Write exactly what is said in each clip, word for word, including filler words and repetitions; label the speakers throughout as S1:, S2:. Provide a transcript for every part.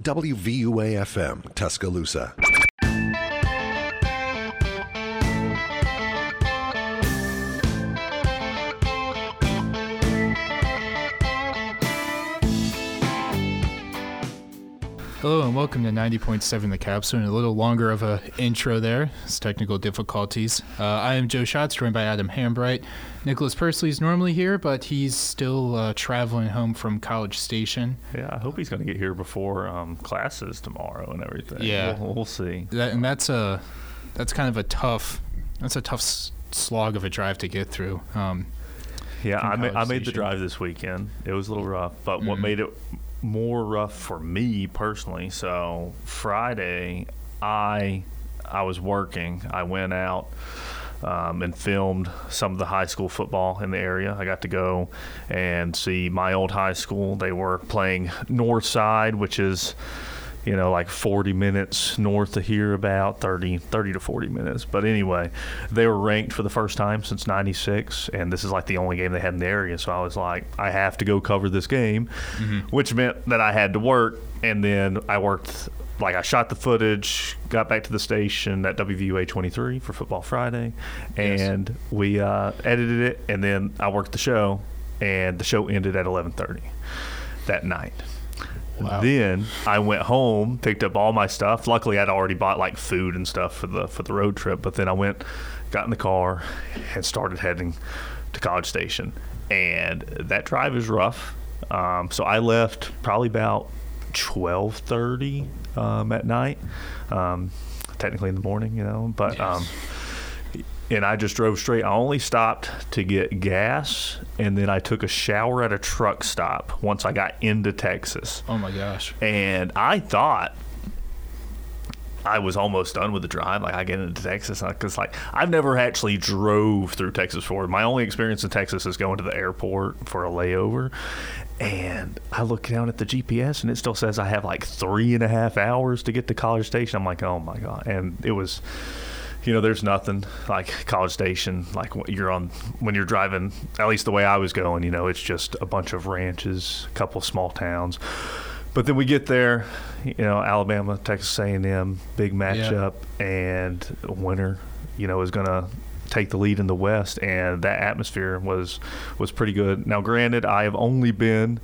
S1: W V U A F M, Tuscaloosa.
S2: Hello and welcome to ninety point seven The Capstone. A little longer of a intro there. It's technical difficulties. Uh, I am Joe Schatz, joined by Adam Hambright. Nicholas Pursley is normally here, but he's still uh, traveling home from College Station.
S3: Yeah, I hope he's going to get here before um, classes tomorrow and everything.
S2: Yeah,
S3: we'll, we'll see.
S2: That, and that's a that's kind of a tough that's a tough slog of a drive to get through. Um,
S3: yeah, I, ma- I made the
S2: Station.
S3: drive this weekend. It was a little rough, but
S2: Mm-hmm.
S3: what made it more rough for me personally, so Friday I I was working. I went out um, and filmed some of the high school football in the area. I got to go and see my old high school. They were playing North Side, which is, you know, like forty minutes north of here, about thirty, thirty to forty minutes. But anyway, they were ranked for the first time since ninety-six, and this is like the only game they had in the area. So I was like, I have to go cover this game, mm-hmm. which meant that I had to work. And then I worked, like I shot the footage, got back to the station at W V U A twenty-three for Football Friday, and yes. we uh, edited it, and then I worked the show, and the show ended at eleven thirty that night. Wow. Then I went home, picked up all my stuff. Luckily, I'd already bought like food and stuff for the for the road trip. But then I went, got in the car, and started heading to College Station. And that drive is rough. Um, so I left probably about twelve thirty um, at night, um, technically in the morning, you know. But
S2: yes.
S3: um, and I just drove straight. I only stopped to get gas, and then I took a shower at a truck stop once I got into Texas.
S2: Oh, my gosh.
S3: And I thought I was almost done with the drive. Like, I get into Texas, because, like, I've never actually drove through Texas before. My only experience in Texas is going to the airport for a layover. And I look down at the G P S, and it still says I have, like, three and a half hours to get to College Station. I'm like, oh, my God. And it was... You know, there's nothing like College Station, like you're on when you're driving, at least the way I was going, you know, it's just a bunch of ranches, a couple of small towns. But then we get there, you know, Alabama, Texas A and M, big matchup, yeah. and winner, you know, is going to take the lead in the West, and that atmosphere was was pretty good. Now, granted, I have only been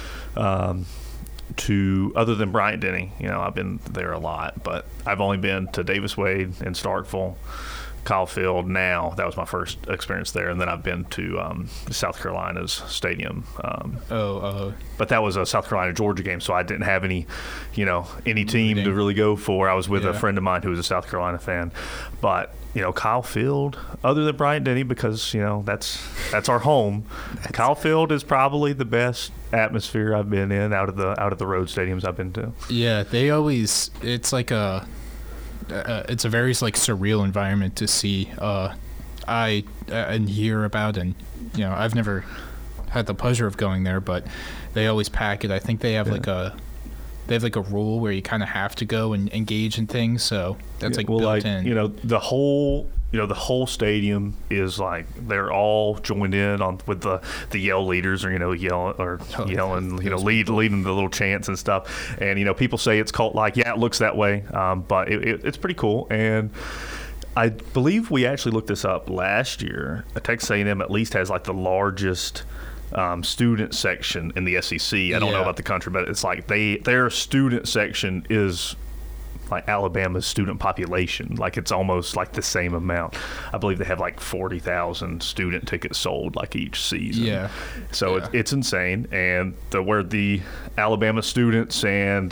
S3: um, to, other than Bryant-Denny, you know, I've been there a lot, but I've only been to Davis Wade and Starkville, Kyle Field. Now that was my first experience there, and then I've been to um, South Carolina's stadium. Um,
S2: oh, uh,
S3: but that was a South Carolina Georgia game, so I didn't have any, you know, any team to really go for. I was with yeah. a friend of mine who was a South Carolina fan, but you know, Kyle Field, other than Bryant-Denny, because you know that's that's our home. Kyle Field is probably the best atmosphere I've been in out of the out of the road stadiums I've been to.
S2: Yeah, they always. It's like a. Uh, it's a very like surreal environment to see. Uh, I uh, and hear about, and you know, I've never had the pleasure of going there, but they always pack it. I think they have yeah. like a. They have like a rule where you kind of have to go and engage in things, so that's
S3: yeah,
S2: like
S3: well,
S2: built
S3: like,
S2: in.
S3: You know, the whole you know the whole stadium is like they're all joined in on with the, the yell leaders, or you know yell or
S2: oh,
S3: yelling, you know, lead leading the little chants and stuff. And you know, people say it's cult like. Yeah, it looks that way, um, but it, it, it's pretty cool. And I believe we actually looked this up last year. Texas A and M at least has like the largest. Um, student section in the S E C. I don't
S2: yeah.
S3: know about the country, but it's like they their student section is like Alabama's student population. Like it's almost like the same amount. I believe they have like forty thousand student tickets sold like each season.
S2: Yeah.
S3: So
S2: yeah.
S3: It, it's insane. And the where the Alabama students and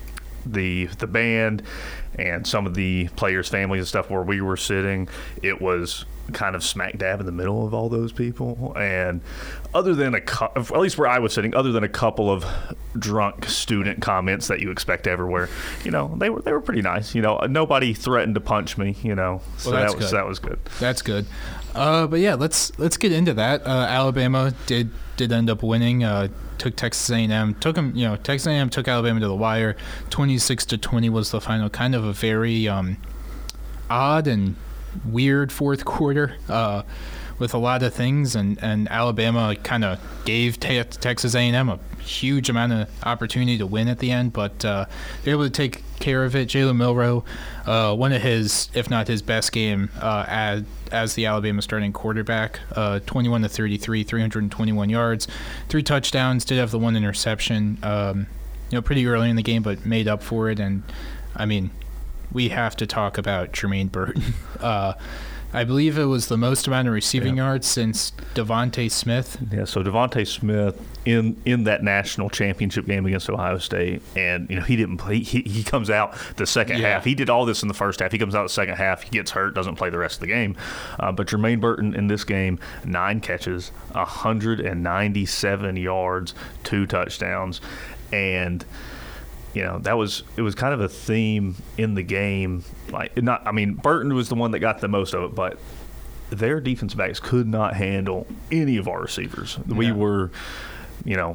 S3: the the band and some of the players' families and stuff where we were sitting, it was kind of smack dab in the middle of all those people. And other than a cu- at least where I was sitting, other than a couple of drunk student comments that you expect everywhere, you know, they were they were pretty nice. You know, nobody threatened to punch me. You know, so
S2: well, that's
S3: that was
S2: good.
S3: that was good.
S2: That's good. Uh, but yeah, let's let's get into that. Uh, Alabama did did end up winning. Uh, took Texas A and M. Took them. You know, Texas A and M took Alabama to the wire. twenty-six to twenty was the final. Kind of a very um, odd and weird fourth quarter. Uh, with a lot of things, and, and Alabama kind of gave te- Texas A and M a huge amount of opportunity to win at the end, but uh, they're able to take care of it. Jalen Milroe, uh, one of his, if not his best game uh, as as the Alabama starting quarterback, uh, twenty-one to thirty-three, three hundred twenty-one yards, three touchdowns. Did have the one interception, um, you know, pretty early in the game, but made up for it. And I mean, we have to talk about Jermaine Burton. uh, I believe it was the most amount of receiving yeah. yards since Devontae Smith.
S3: Yeah, so Devontae Smith in in that national championship game against Ohio State, and you know he didn't play. He, he comes out the second yeah. half. He did all this in the first half. He comes out the second half. He gets hurt, doesn't play the rest of the game. Uh, but Jermaine Burton in this game, nine catches, one hundred ninety-seven yards, two touchdowns, and you know, that was it was kind of a theme in the game. Like, not, I mean, Burton was the one that got the most of it, but their defensive backs could not handle any of our receivers. No. We were, you know,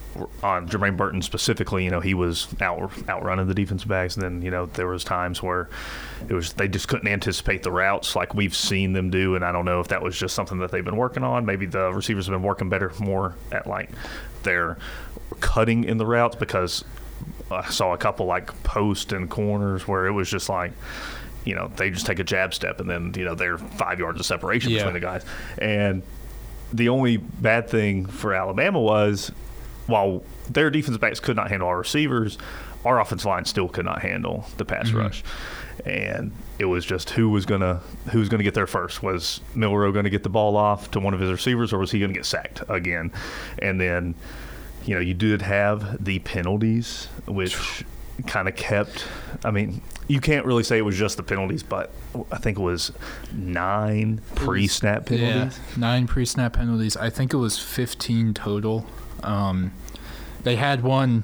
S3: on Jermaine Burton specifically, you know, he was out outrunning the defensive backs, and then you know there was times where it was they just couldn't anticipate the routes like we've seen them do, and I don't know if that was just something that they've been working on. Maybe the receivers have been working better more at like their cutting in the routes, because I saw a couple like post and corners where it was just like, you know, they just take a jab step and then, you know, they're five yards of separation yeah. between the guys. And the only bad thing for Alabama was, while their defensive backs could not handle our receivers, our offensive line still could not handle the pass mm-hmm. rush. And it was just who was gonna who was gonna get there first. Was Milroe going to get the ball off to one of his receivers, or was he going to get sacked again? And then, you know, you did have the penalties, which kind of kept – I mean, you can't really say it was just the penalties, but I think it was nine pre-snap penalties.
S2: Yeah, nine pre-snap penalties. I think it was fifteen total. Um, they had one,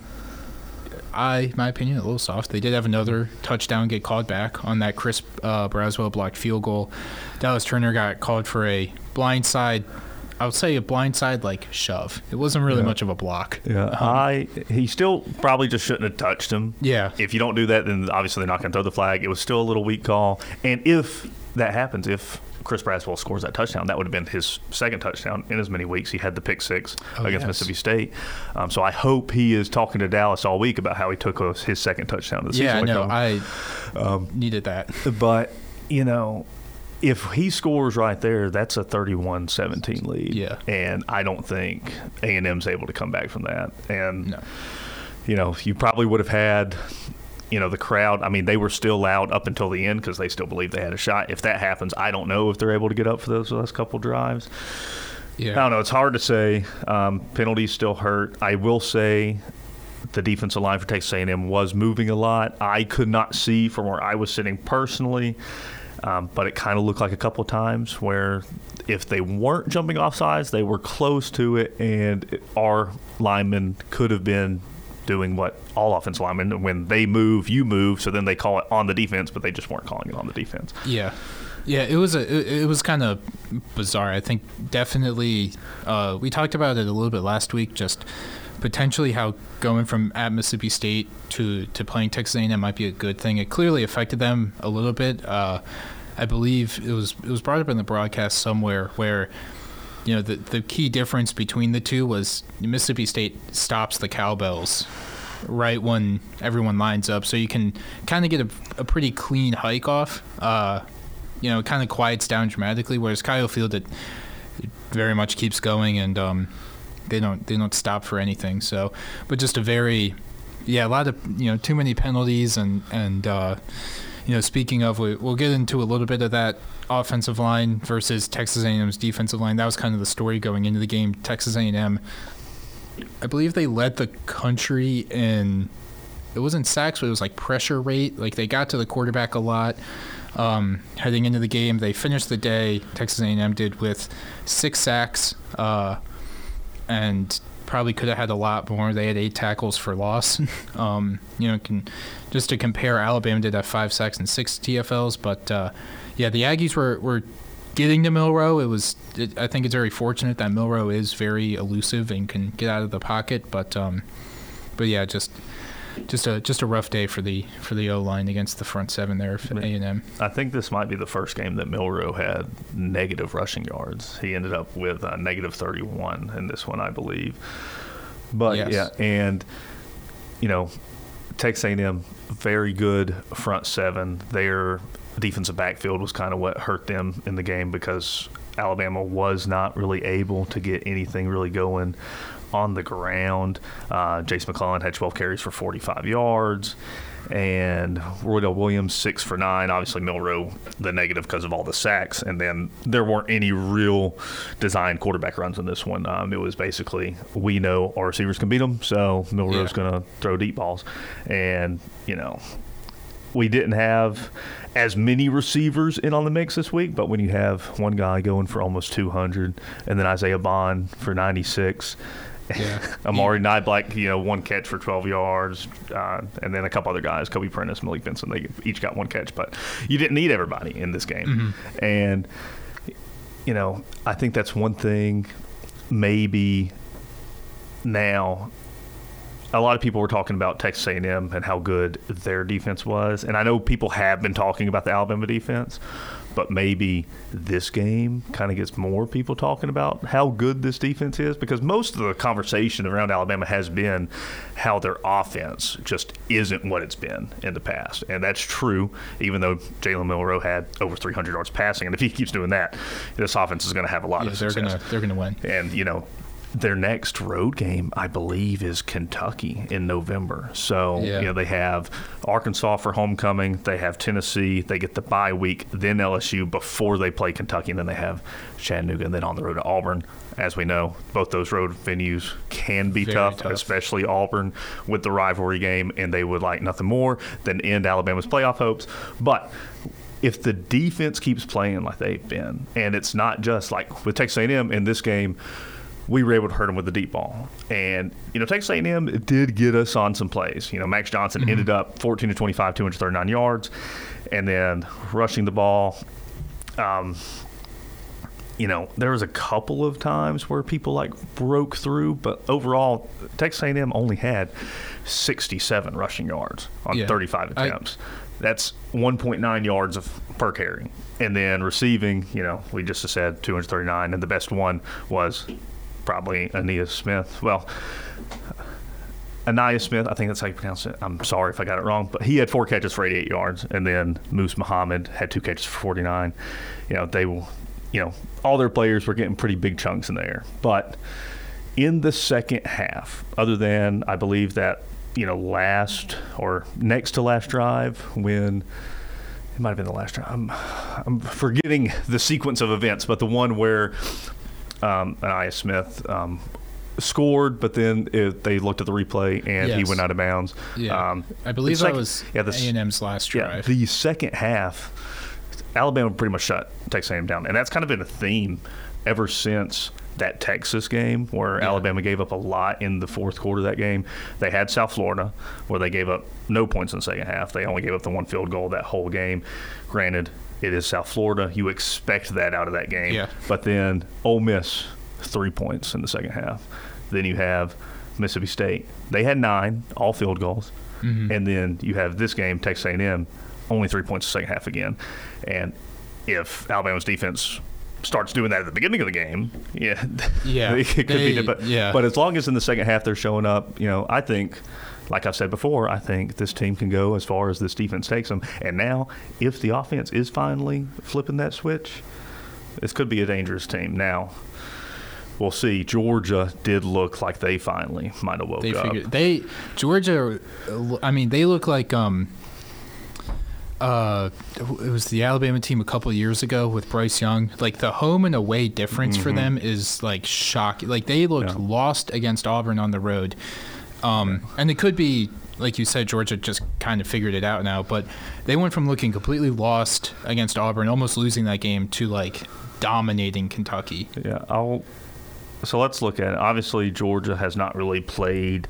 S2: I, in my opinion, a little soft. They did have another touchdown get called back on that Chris uh, Braswell blocked field goal. Dallas Turner got called for a blindside – I would say a blindside like shove. It wasn't really
S3: yeah.
S2: much of a block.
S3: Yeah, um, I he still probably just shouldn't have touched him.
S2: Yeah.
S3: If you don't do that, then obviously they're not going to throw the flag. It was still a little weak call. And if that happens, if Chris Braswell scores that touchdown, that would have been his second touchdown in as many weeks. He had the pick six oh, against yes. Mississippi State. Um, so I hope he is talking to Dallas all week about how he took his second touchdown of the
S2: yeah,
S3: season.
S2: Yeah, no, I um, needed that.
S3: But, you know, if he scores right there, that's a thirty-one seventeen lead.
S2: Yeah.
S3: And I don't think A and M's able to come back from that. And,
S2: no.
S3: you know, you probably would have had, you know, the crowd. I mean, they were still loud up until the end because they still believed they had a shot. If that happens, I don't know if they're able to get up for those last couple drives.
S2: Yeah.
S3: I don't know. It's hard to say. Um, penalties still hurt. I will say the defensive line for Texas A and M was moving a lot. I could not see from where I was sitting personally. Um, but it kind of looked like a couple of times where if they weren't jumping off sides, they were close to it, and it, our linemen could have been doing what all offensive linemen, when they move, you move, so then they call it on the defense, but they just weren't calling it on the defense.
S2: Yeah. Yeah, it was a it, it was kind of bizarre. I think definitely uh, we talked about it a little bit last week, just potentially how going from at Mississippi State to, to playing Texas A and M might be a good thing. It clearly affected them a little bit. Uh, I believe it was it was brought up in the broadcast somewhere where, you know, the the key difference between the two was Mississippi State stops the cowbells right when everyone lines up, so you can kind of get a, a pretty clean hike off. Uh, you know, it kind of quiets down dramatically, whereas Kyle Field, it, it very much keeps going, and um, they don't they don't stop for anything. So, but just a very, yeah, a lot of, you know, too many penalties, and and uh, you know, speaking of, we, we'll get into a little bit of that offensive line versus Texas A and M's defensive line. That was kind of the story going into the game. Texas A and M, I believe they led the country in, it wasn't sacks, but it was like pressure rate. Like they got to the quarterback a lot. Um, heading into the game, they finished the day, Texas A and M did, with six sacks, uh, and probably could have had a lot more. They had eight tackles for loss. um, you know, can just to compare, Alabama did have five sacks and six T F Ls, but uh, yeah, the Aggies were, were getting to Milroe. It was, it, I think it's very fortunate that Milroe is very elusive and can get out of the pocket, but um, but yeah, just just a just a rough day for the for the O line against the front seven there for A and M.
S3: I think this might be the first game that Milroe had negative rushing yards. He ended up with uh, negative thirty-one in this one, I believe. But
S2: Yes.
S3: yeah, and you know, Texas A and M, very good front seven. Their defensive backfield was kind of what hurt them in the game because Alabama was not really able to get anything really going on the ground. Uh, Jace McClellan had twelve carries for forty-five yards, and Roydell Williams six for nine. Obviously, Milroe the negative because of all the sacks, and then there weren't any real designed quarterback runs in this one. Um, it was basically we know our receivers can beat them, so Milroe's
S2: Yeah.
S3: going to throw deep balls, and you know. We didn't have as many receivers in on the mix this week, but when you have one guy going for almost two hundred and then Isaiah Bond for ninety-six,
S2: Yeah.
S3: Amari Niblack, you know, one catch for twelve yards, uh, and then a couple other guys, Kobe Prentice, Malik Benson, they each got one catch, but you didn't need everybody in this game.
S2: Mm-hmm.
S3: And, you know, I think that's one thing maybe now – a lot of people were talking about Texas A and M and how good their defense was. And I know people have been talking about the Alabama defense, but maybe this game kind of gets more people talking about how good this defense is, because most of the conversation around Alabama has been how their offense just isn't what it's been in the past. And that's true, even though Jalen Milroe had over three hundred yards passing. And if he keeps doing that, this offense is going to have a lot
S2: Yeah,
S3: of
S2: they're
S3: success.
S2: gonna they're gonna win.
S3: And, you know, their next road game, I believe, is Kentucky in November. So,
S2: Yeah.
S3: you know, they have Arkansas for homecoming. They have Tennessee. They get the bye week, then L S U before they play Kentucky. And then they have Chattanooga and then on the road to Auburn. As we know, both those road venues can be
S2: Very
S3: tough,
S2: tough.
S3: especially Auburn with the rivalry game. And they would like nothing more than end Alabama's playoff hopes. But if the defense keeps playing like they've been, and it's not just like with Texas A and M in this game, we were able to hurt them with the deep ball. And, you know, Texas A and M did get us on some plays. You know, Max Johnson
S2: Mm-hmm.
S3: ended up fourteen to twenty-five, two hundred thirty-nine yards, and then rushing the ball. Um, you know, there was a couple of times where people, like, broke through, but overall, Texas A and M only had sixty-seven rushing yards on
S2: Yeah.
S3: thirty-five
S2: I-
S3: attempts. That's one point nine yards of per carry. And then receiving, you know, we just said two hundred thirty-nine, and the best one was probably Ainias Smith. Well, Ainias Smith, I think that's how you pronounce it. I'm sorry if I got it wrong, but he had four catches for eighty-eight yards, and then Moose Muhammad had two catches for forty-nine. You know, they will, you know, all their players were getting pretty big chunks in there. But in the second half, other than I believe that, you know, last or next to last drive when it might have been the last drive. I'm, I'm forgetting the sequence of events, but the one where um, Ainias Smith um, scored, but then it, they looked at the replay and he
S2: Yes.
S3: went out of bounds.
S2: Yeah,
S3: Um,
S2: I believe
S3: the
S2: that
S3: second-
S2: was
S3: yeah, the
S2: A
S3: s-
S2: and M's last
S3: yeah,
S2: drive.
S3: the second half, Alabama pretty much shut Texas A and M down, and that's kind of been a theme ever since that Texas game where
S2: Yeah.
S3: Alabama gave up a lot in the fourth quarter of that game. They had South Florida where they gave up no points in the second half. They only gave up the one field goal that whole game. Granted, it is South Florida. You expect that out of that game.
S2: Yeah.
S3: But then Ole Miss, three points in the second half. Then you have Mississippi State. They had nine, all field goals.
S2: Mm-hmm.
S3: And then you have this game, Texas A and M, only three points in the second half again. And if Alabama's defense starts doing that at the beginning of the game, yeah,
S2: Yeah,
S3: it could
S2: they-
S3: be. But,
S2: yeah.
S3: but as long as in the second half they're showing up, you know, I think, like I've said before, I think this team can go as far as this defense takes them. And now, if the offense is finally flipping that switch, this could be a dangerous team. Now, we'll see. Georgia did look like they finally might have woke
S2: They
S3: up.
S2: figured they Georgia. I mean, they look like um. Uh, it was the Alabama team a couple of years ago with Bryce Young. Like the home and away difference for them is like shocking. Like they looked
S3: Mm-hmm. Yeah.
S2: lost against Auburn on the road, um, and it could be like you said, Georgia just kind of figured it out now. But they went from looking completely lost against Auburn, almost losing that game, to like dominating Kentucky.
S3: Yeah, I'll. So let's look at it. Obviously, Georgia has not really played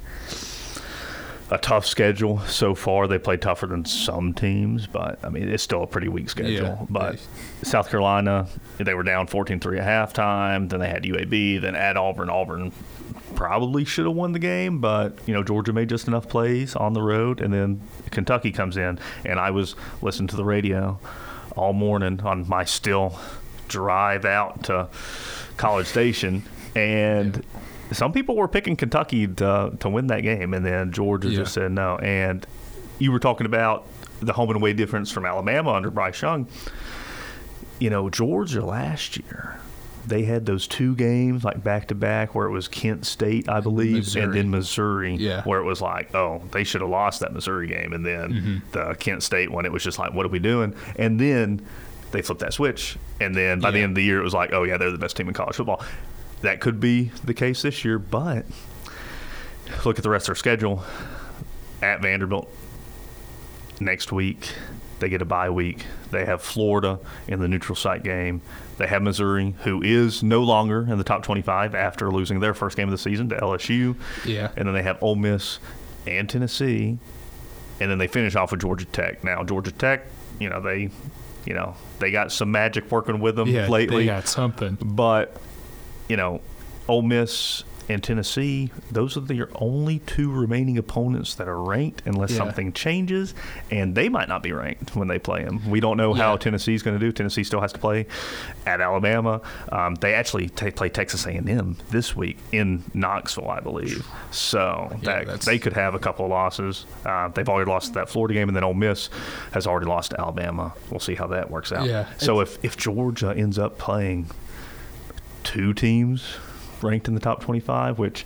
S3: a tough schedule so far. They played tougher than some teams, but I mean, it's still a pretty weak schedule.
S2: Yeah,
S3: but
S2: they-
S3: South Carolina, they were down fourteen three at halftime. Then they had U A B. Then at Auburn, Auburn probably should have won the game, but you know Georgia made just enough plays on the road, and then Kentucky comes in, and I was listening to the radio all morning on my still drive out to College Station, and yeah. some people were picking Kentucky to to win that game, and then Georgia yeah. just said no. And you were talking about the home and away difference from Alabama under Bryce Young. You know, Georgia last year, they had those two games like back to back where it was Kent State, I believe, Missouri. and then Missouri,
S2: yeah.
S3: where it was like, oh, they should have lost that Missouri game, and then mm-hmm. the Kent State one, it was just like, what are we doing? And then they flipped that switch, and then by yeah. the end of the year, it was like, oh yeah, they're the best team in college football. That could be the case this year, but look at the rest of their schedule. At Vanderbilt next week. They get a bye week. They have Florida in the neutral site game. They have Missouri, who is no longer in the top twenty-five after losing their first game of the season to L S U.
S2: Yeah.
S3: And then they have Ole Miss and Tennessee. And then they finish off with Georgia Tech. Now, Georgia Tech, you know, they, you know, they got some magic working with them
S2: yeah,
S3: lately.
S2: They got something.
S3: But, you know, Ole Miss and Tennessee, those are the only two remaining opponents that are ranked unless yeah. something changes, and they might not be ranked when they play them. We don't know yeah. how Tennessee's going to do. Tennessee still has to play at Alabama. Um, they actually t- play Texas A and M this week in Knoxville, I believe. So
S2: yeah,
S3: that, they could have a couple of losses. Uh, they've already lost that Florida game, and then Ole Miss has already lost to Alabama. We'll see how that works out.
S2: Yeah,
S3: so if, if Georgia ends up playing two teams ranked in the top twenty-five, which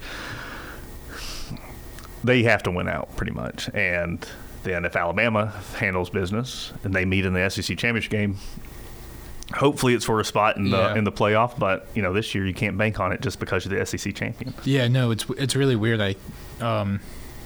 S3: they have to win out pretty much. And then if Alabama handles business and they meet in the S E C championship game, hopefully it's for a spot in the
S2: yeah.
S3: in the playoff. But you know, this year you can't bank on it just because you're the S E C champion.
S2: Yeah, no, it's it's really weird. I um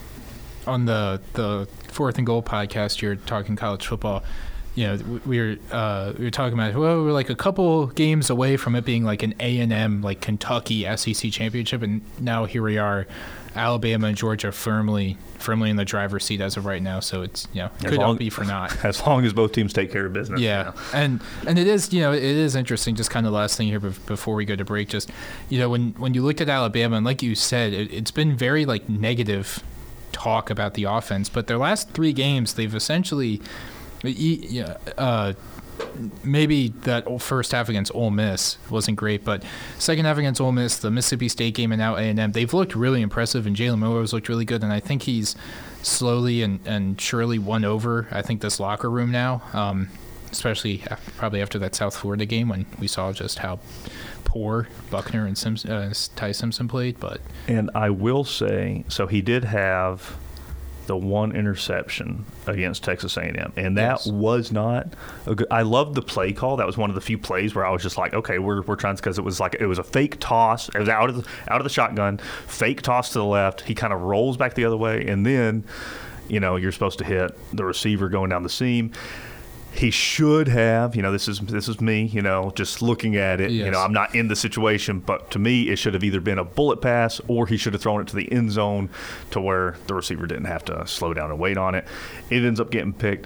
S2: on the the Fourth and Goal podcast, you're talking college football. You know, we were uh, we were talking about, well, we're like a couple games away from it being like an A and M, like Kentucky S E C championship, and now here we are, Alabama and Georgia firmly firmly in the driver's seat as of right now. So it's, you know, it could not be for not.
S3: As long as both teams take care of business.
S2: Yeah, you know. and and it is, you know, it is interesting. Just kind of last thing here before we go to break, just, you know, when when you looked at Alabama, and like you said, it, it's been very like negative talk about the offense, but their last three games, they've essentially. Yeah, uh, maybe that first half against Ole Miss wasn't great, but second half against Ole Miss, the Mississippi State game, and now A and M, they've looked really impressive, and Jalen Milroe's looked really good, and I think he's slowly and, and surely won over, I think, this locker room now, um, especially after, probably after that South Florida game when we saw just how poor Buckner and Simpson, uh, Ty Simpson played. But
S3: And I will say, so he did have the one interception against Texas A and M, and that yes. was not a good. I loved the play call. That was one of the few plays where I was just like, okay, we're we're trying, because it was like it was a fake toss. It was out of the, out of the shotgun, fake toss to the left. He kind of rolls back the other way, and then, you know, you're supposed to hit the receiver going down the seam. He should have, you know, this is this is me, you know, just looking at it. Yes. You know, I'm not in the situation, but to me, it should have either been a bullet pass or he should have thrown it to the end zone to where the receiver didn't have to slow down and wait on it. It ends up getting picked.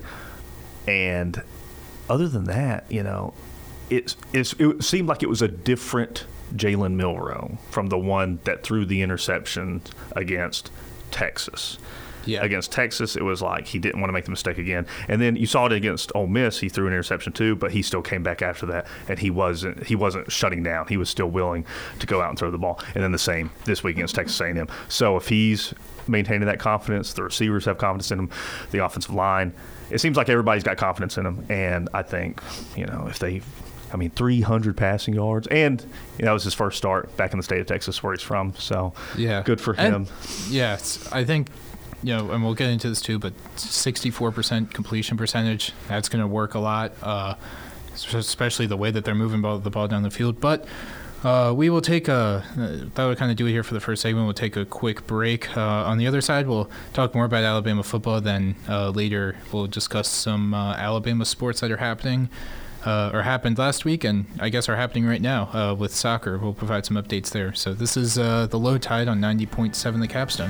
S3: And other than that, you know, it's, it's it seemed like it was a different Jalen Milroe from the one that threw the interception against Texas.
S2: Yeah.
S3: Against Texas, it was like he didn't want to make the mistake again. And then you saw it against Ole Miss. He threw an interception too, but he still came back after that, and he wasn't he wasn't shutting down. He was still willing to go out and throw the ball. And then the same this week against Texas A and M. So if he's maintaining that confidence, the receivers have confidence in him, the offensive line, it seems like everybody's got confidence in him. And I think, you know, if they I mean, three hundred passing yards, and you know, that was his first start back in the state of Texas where he's from. So
S2: yeah,
S3: good for him.
S2: Yes, I think. You know, and we'll get into this too, but sixty-four percent completion percentage, that's going to work a lot, uh, especially the way that they're moving ball, the ball down the field. But uh, we will take a, that would kind of do it here for the first segment. We'll take a quick break. Uh, on the other side, we'll talk more about Alabama football. Then uh, later we'll discuss some uh, Alabama sports that are happening uh, or happened last week and I guess are happening right now uh, with soccer. We'll provide some updates there. So this is uh, the Low Tide on ninety point seven The Capstone.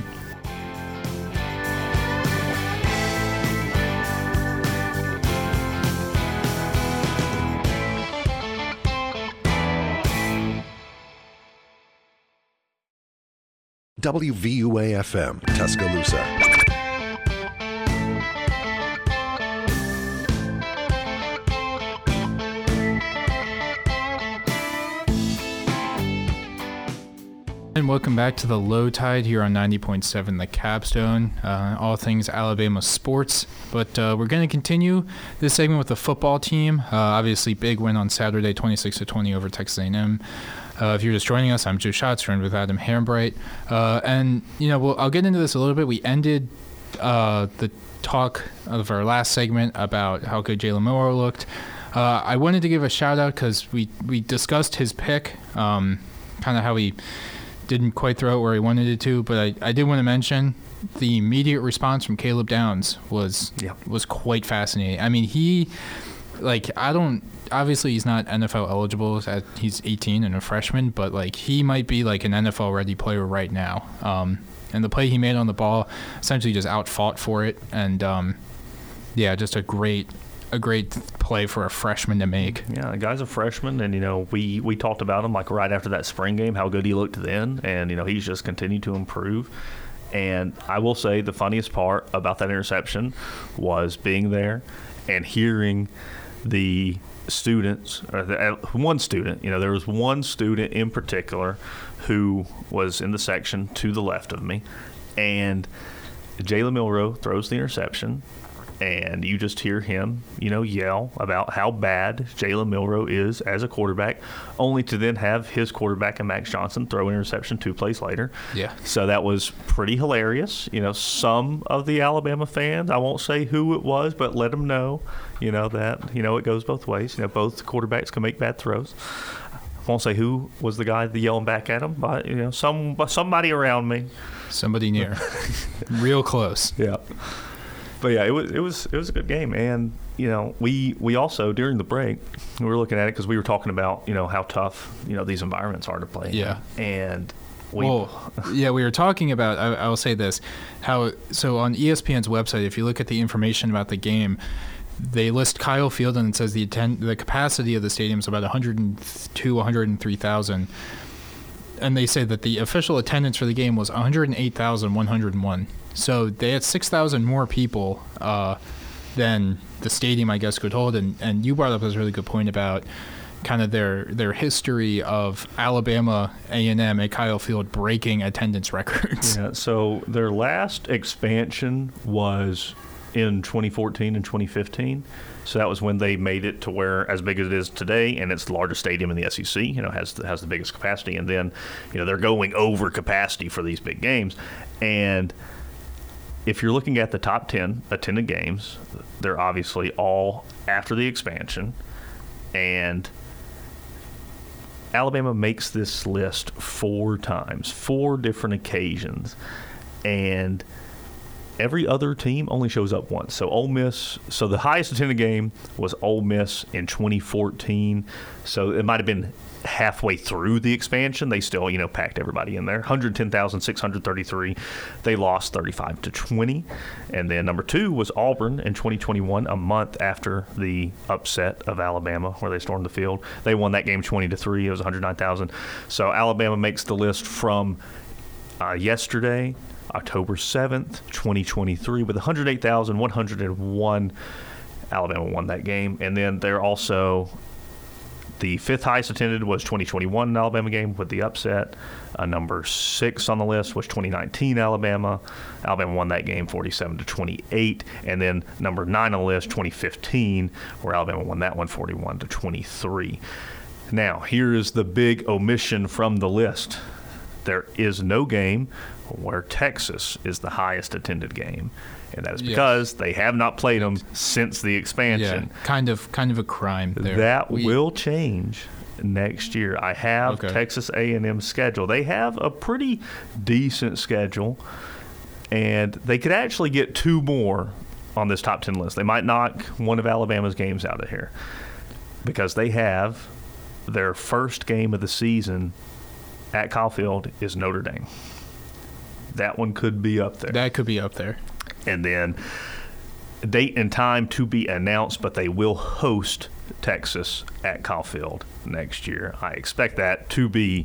S1: W V U A F M, Tuscaloosa.
S2: And welcome back to the Low Tide here on ninety point seven The Capstone, uh, all things Alabama sports. But uh, we're going to continue this segment with the football team. Uh, obviously, big win on Saturday, twenty-six to twenty over Texas A and M. Uh, if you're just joining us, I'm Joe Schatz, joined with Adam Hambright. Uh, and, you know, we'll, I'll get into this a little bit. We ended uh, the talk of our last segment about how good Jalen Milroe looked. Uh, I wanted to give a shout-out because we, we discussed his pick, um, kind of how he didn't quite throw it where he wanted it to, but I, I did want to mention the immediate response from Caleb Downs was
S3: yeah.
S2: was quite fascinating. I mean, he, like, I don't, obviously he's not N F L eligible, he's eighteen and a freshman, but, like, he might be, like, an N F L-ready player right now. Um, and the play he made on the ball essentially just out-fought for it, and, um, yeah, just a great a great play for a freshman to make.
S3: Yeah, the guy's a freshman, and, you know, we, we talked about him, like, right after that spring game, how good he looked then, and, you know, he's just continued to improve. And I will say the funniest part about that interception was being there and hearing the students, or the, one student, you know, there was one student in particular who was in the section to the left of me, and Jalen Milroe throws the interception, and you just hear him, you know, yell about how bad Jalen Milroe is as a quarterback, only to then have his quarterback and Max Johnson throw an interception two plays later.
S2: Yeah.
S3: So that was pretty hilarious. You know, some of the Alabama fans, I won't say who it was, but let them know, you know, that, you know, it goes both ways. You know, both quarterbacks can make bad throws. I won't say who was the guy that yelling back at him, but, you know, some somebody around me.
S2: Somebody near. Real close.
S3: Yeah. But yeah, it was it was it was a good game, and you know we we also during the break we were looking at it because we were talking about you know how tough you know these environments are to play.
S2: Yeah,
S3: and we
S2: well, yeah, we were talking about. I, I will say this: how so on E S P N's website, if you look at the information about the game, they list Kyle Field and it says the attend, the capacity of the stadium is about one hundred two, one hundred three thousand, and they say that the official attendance for the game was one hundred eight thousand one hundred one. So they had six thousand more people uh, than the stadium, I guess, could hold. And, and you brought up this really good point about kind of their their history of Alabama, A and M, and Kyle Field breaking attendance records.
S3: Yeah, so their last expansion was in twenty fourteen and twenty fifteen. So that was when they made it to where as big as it is today, and it's the largest stadium in the S E C, you know, has the, has the biggest capacity. And then, you know, they're going over capacity for these big games. And if you're looking at the top ten attended games, they're obviously all after the expansion. And Alabama makes this list four times, four different occasions. And every other team only shows up once. So Ole Miss, so the highest attended game was Ole Miss in twenty fourteen. So it might have been halfway through the expansion. They still, you know, packed everybody in there. one hundred ten thousand six hundred thirty-three. They lost thirty-five to twenty. And then number two was Auburn in twenty twenty-one, a month after the upset of Alabama where they stormed the field. They won that game twenty to three. It was one hundred nine thousand. So Alabama makes the list from uh, yesterday, October seventh, twenty twenty-three, with one hundred eight thousand one hundred one. Alabama won that game. And then they're also the fifth highest attended was twenty twenty-one in Alabama game with the upset. Uh, number six on the list was twenty nineteen Alabama. Alabama won that game forty-seven to twenty-eight. And then number nine on the list, twenty fifteen, where Alabama won that one forty-one to twenty-three. Now, here is the big omission from the list. There is no game where Texas is the highest attended game. And that is because yes. they have not played them since the expansion.
S2: Yeah, kind of kind of a crime there.
S3: That
S2: we,
S3: will change next year. I have
S2: okay.
S3: Texas A and M schedule. They have a pretty decent schedule, and they could actually get two more on this top ten list. They might knock one of Alabama's games out of here because they have their first game of the season at Kyle Field is Notre Dame. That one could be up there.
S2: That could be up there.
S3: And then date and time to be announced, but they will host Texas at Kyle Field next year. I expect that to be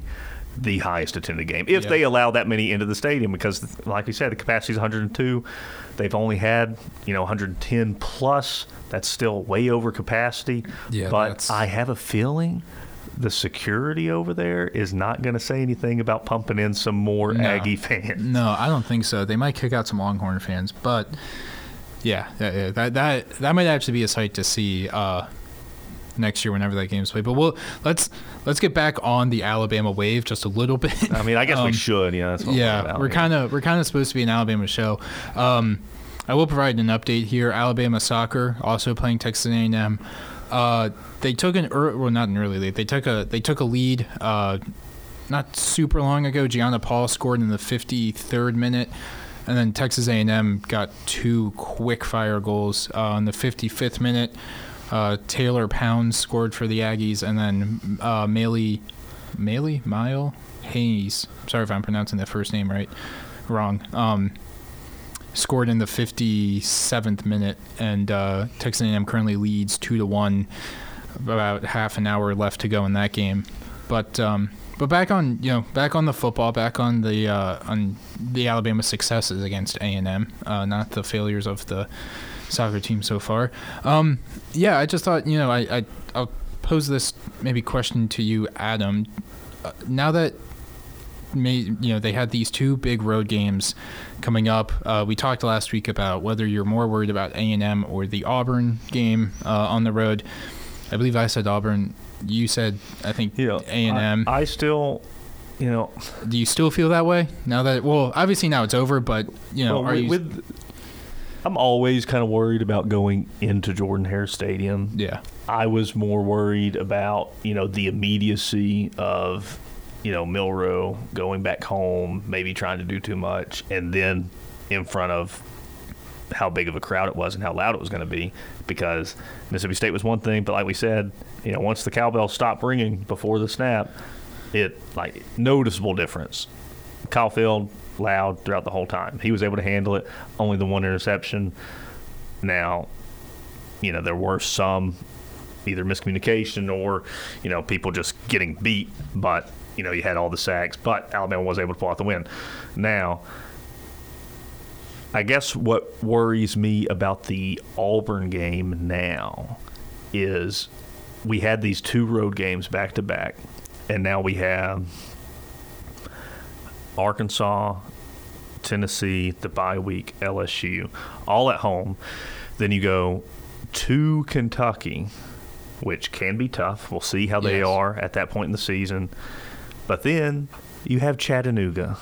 S3: the highest attended game if
S2: Yeah.
S3: they allow that many into the stadium, because like we said, the capacity is one hundred two. They've only had, you know, one hundred ten plus. That's still way over capacity.
S2: Yeah,
S3: but
S2: that's-
S3: I have a feeling the security over there is not going to say anything about pumping in some more
S2: No.
S3: Aggie fans.
S2: No, I don't think so. They might kick out some Longhorn fans, but yeah, yeah, yeah, that that that might actually be a sight to see uh, next year whenever that game's played. But we'll let's let's get back on the Alabama wave just a little bit.
S3: I mean, I guess we
S2: Um,
S3: should. Yeah, that's what
S2: yeah,
S3: we're, about,
S2: we're
S3: yeah.
S2: kind of we're kind of supposed to be an Alabama show. Um, I will provide an update here. Alabama soccer also playing Texas A and M. Uh, they took an early, well, not an early lead. They took a they took a lead uh, not super long ago. Gianna Paul scored in the fifty-third minute, and then Texas A and M got two quick fire goals uh, in the fifty-fifth minute. Uh, Taylor Pounds scored for the Aggies, and then uh, Maley, Maley, Mile Hayes. Sorry if I'm pronouncing that first name right, wrong. Um, scored in the fifty-seventh minute, and uh, Texas A and M currently leads two to one. About half an hour left to go in that game, but um, but back on you know back on the football, back on the uh, on the Alabama successes against A and M, uh, not the failures of the soccer team so far. Um, yeah, I just thought you know I, I I'll pose this maybe question to you, Adam. Uh, now that may, you know they had these two big road games coming up. Uh, we talked last week about whether you're more worried about A and M or the Auburn game uh, on the road. I believe I said Auburn. You said, I think,
S3: You know,
S2: A and M.
S3: I, I still, you know,
S2: Do you still feel that way now that? Well, obviously now it's over, but you know,
S3: well,
S2: are
S3: with,
S2: you?
S3: with I'm always kind of worried about going into Jordan-Hare Stadium.
S2: Yeah,
S3: I was more worried about, you know, the immediacy of, you know, Milroe going back home, maybe trying to do too much, and then in front of how big of a crowd it was and how loud it was going to be, because Mississippi State was one thing, but like we said, you know, once the cowbell stopped ringing before the snap, it, like, noticeable difference. Kyle Field, loud throughout the whole time. He was able to handle it, only the one interception. Now, you know, there were some either miscommunication or, you know, people just getting beat, but, you know, you had all the sacks, but Alabama was able to pull out the win. Now, I guess what worries me about the Auburn game now is we had these two road games back to back, and now we have Arkansas, Tennessee, the bye week, L S U, all at home. Then you go to Kentucky, which can be tough. We'll see how they
S2: Yes.
S3: are at that point in the season. But then you have Chattanooga.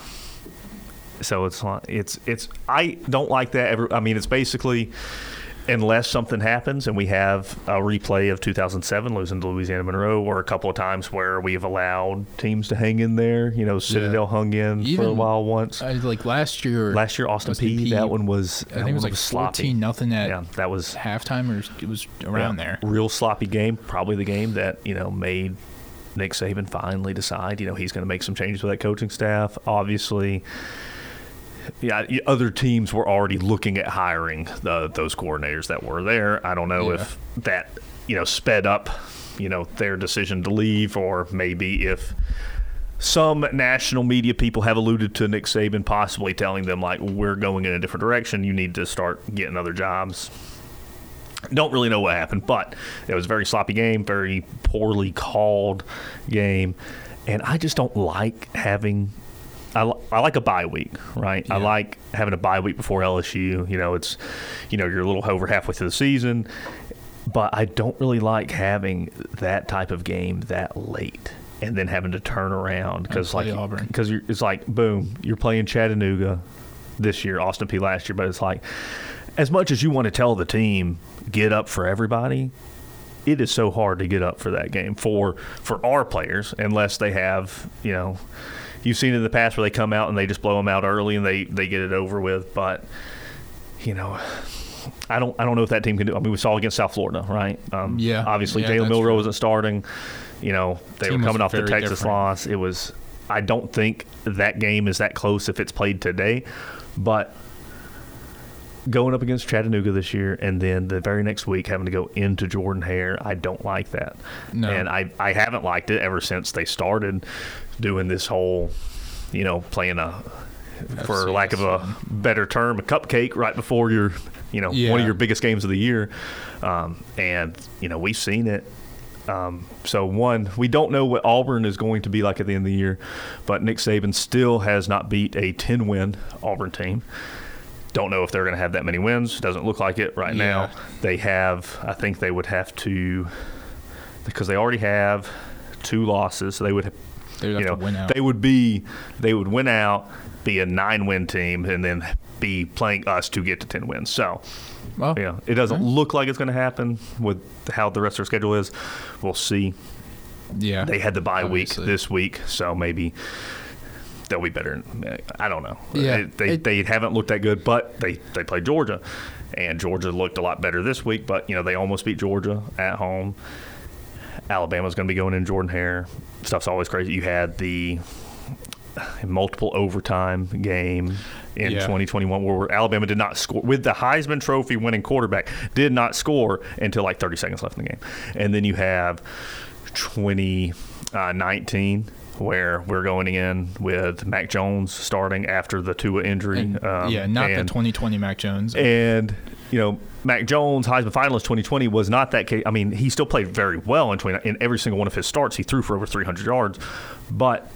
S3: So it's like it's it's I don't like that ever. I mean, it's basically unless something happens and we have a replay of two thousand seven losing to Louisiana Monroe, or a couple of times where we've allowed teams to hang in there. You know, Citadel
S2: Yeah.
S3: hung in for a
S2: Even-
S3: while once.
S2: I, like last year.
S3: Last year, Austin,
S2: Austin
S3: P,
S2: P,
S3: that one was
S2: I
S3: that
S2: think it was
S3: one
S2: like
S3: sloppy.
S2: fourteen nothing at
S3: Yeah, that was
S2: halftime, or it was around
S3: yeah,
S2: there.
S3: real sloppy game. Probably the game that you know made Nick Saban finally decide you know he's going to make some changes with that coaching staff. Obviously. Yeah, other teams were already looking at hiring the, those coordinators that were there. I don't know
S2: Yeah.
S3: if that, you know, sped up, you know, their decision to leave, or maybe if some national media people have alluded to Nick Saban possibly telling them, like, we're going in a different direction. You need to start getting other jobs. Don't really know what happened, but it was a very sloppy game, very poorly called game. And I just don't like having – I, li- I like a bye week, right? I
S2: Yeah.
S3: like having a bye week before L S U. You know, it's, you know, you're a little over halfway through the season. But I don't really like having that type of game that late and then having to turn around because,
S2: play
S3: like,
S2: Auburn.
S3: because it's like, boom, you're playing Chattanooga this year, Austin P last year. But it's like, as much as you want to tell the team, get up for everybody, it is so hard to get up for that game for for our players unless they have, you know, you've seen it in the past where they come out and they just blow them out early and they, they get it over with. But, you know, I don't I don't know if that team can do. I mean, we saw against South Florida, right? Um,
S2: Yeah.
S3: Obviously,
S2: Yeah,
S3: Jalen
S2: that's
S3: Milroe
S2: true.
S3: wasn't starting. You know, they
S2: Team
S3: were
S2: was
S3: coming off the
S2: very
S3: Texas
S2: different.
S3: loss. It was. I don't think that game is that close if it's played today, but going up against Chattanooga this year, and then the very next week having to go into Jordan-Hare, I don't like that.
S2: No.
S3: And I, I haven't liked it ever since they started doing this whole, you know, playing a, for
S2: F C S,
S3: lack of a better term, a cupcake right before your, you know,
S2: yeah.
S3: one of your biggest games of the year. Um, and, you know, we've seen it. Um, so, one, we don't know what Auburn is going to be like at the end of the year, but Nick Saban still has not beat a ten-win Auburn team. Don't know if they're going to have that many wins. Doesn't look like it right
S2: Yeah.
S3: now. They have, I think they would have to, because they already have two losses, so they would have,
S2: They would
S3: you know,
S2: have to win out.
S3: they would be, they would win out, be a nine-win team, and then be playing us to get to ten wins. So,
S2: Well,
S3: yeah, it doesn't
S2: right.
S3: look like it's going to happen with how the rest of their schedule is. We'll see.
S2: yeah.
S3: They had the bye
S2: obviously.
S3: week this week, so maybe they'll be better. I don't know.
S2: Yeah,
S3: they
S2: it-
S3: they haven't looked that good, but they they played Georgia, and Georgia looked a lot better this week. But you know they almost beat Georgia at home. Alabama's going to be going in Jordan-Hare. Stuff's always crazy. You had the multiple overtime game in
S2: Yeah.
S3: twenty twenty-one where Alabama did not score with the Heisman Trophy winning quarterback, did not score until like thirty seconds left in the game. And then you have twenty nineteen where we're going in with Mac Jones starting after the Tua injury.
S2: And,
S3: um,
S2: yeah, not
S3: and,
S2: the twenty twenty Mac Jones.
S3: And, you know, Mac Jones, Heisman finalist twenty twenty, was not that case. I mean, he still played very well in twenty in every single one of his starts. He threw for over three hundred yards. But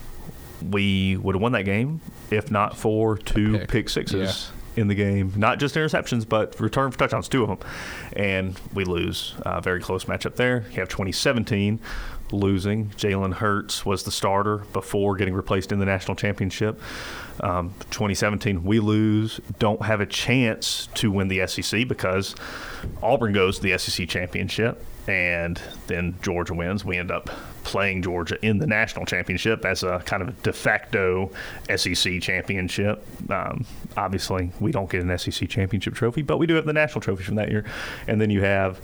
S3: we would have won that game if not for two
S2: Pick.
S3: pick sixes
S2: Yeah.
S3: in the game. Not just interceptions, but return for touchdowns, two of them. And we lose. Uh, very close matchup there. You have twenty seventeen losing. Jalen Hurts was the starter before getting replaced in the national championship. Um, twenty seventeen, we lose. Don't have a chance to win the S E C because Auburn goes to the S E C championship, and then Georgia wins. We end up playing Georgia in the national championship as a kind of de facto S E C championship. Um, obviously, we don't get an S E C championship trophy, but we do have the national trophy from that year. And then you have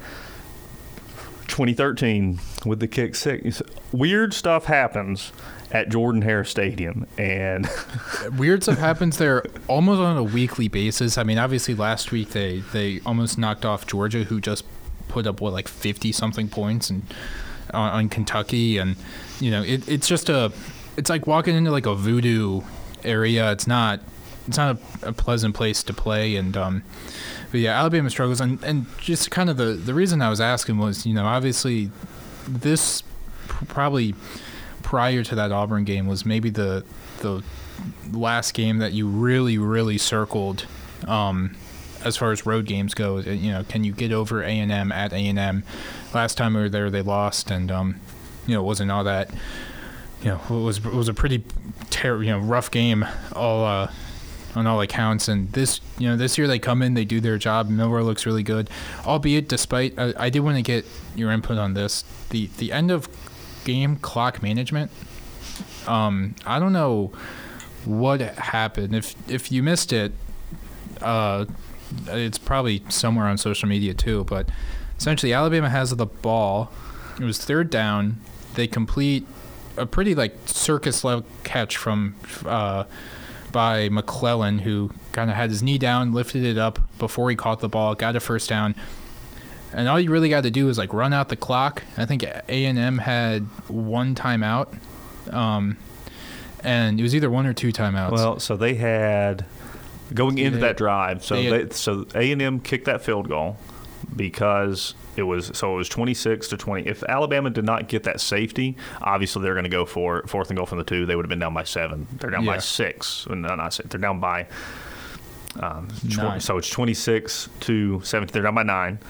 S3: twenty thirteen with the kick six. Weird stuff happens at Jordan-Hare Stadium, and
S2: Weird stuff happens there almost on a weekly basis. I mean, obviously last week they, they almost knocked off Georgia, who just put up, what, like fifty-something points and on, on Kentucky. And, you know, it, it's just a – it's like walking into, like, a voodoo area. It's not it's not a, a pleasant place to play. And, um, but, yeah, Alabama struggles. And, and just kind of the, the reason I was asking was, you know, obviously this probably – prior to that Auburn game was maybe the the last game that you really really circled um, as far as road games go. You know, can you get over A and M at A and M? Last time we were there, they lost, and um, you know, it wasn't all that. You know, it was it was a pretty ter- you know rough game all uh, on all accounts. And this you know this year they come in, they do their job. Milroe looks really good, albeit despite I, I did want to get your input on this. The the end of game clock management. Um, I don't know what happened. If if you missed it, uh, it's probably somewhere on social media too. But essentially, Alabama has the ball. It was third down. They complete a pretty like circus-level catch from uh, by McClellan, who kind of had his knee down, lifted it up before he caught the ball, got a first down. And all you really got to do is like run out the clock. I think A and M had one timeout, um, and it was either one or two timeouts.
S3: well, so they had going into
S2: They-
S3: that drive. So
S2: they
S3: they,
S2: had-
S3: so A and M kicked that field goal because it was so it was twenty-six to twenty. If Alabama did not get that safety, obviously they're going to go for it. Fourth and goal from the two. They would have been down by seven. They're down by
S2: Yeah.
S3: six. No, not six. They're down by. Um, tw-
S2: Nine.
S3: so it's twenty-six to seven. They're down by nine.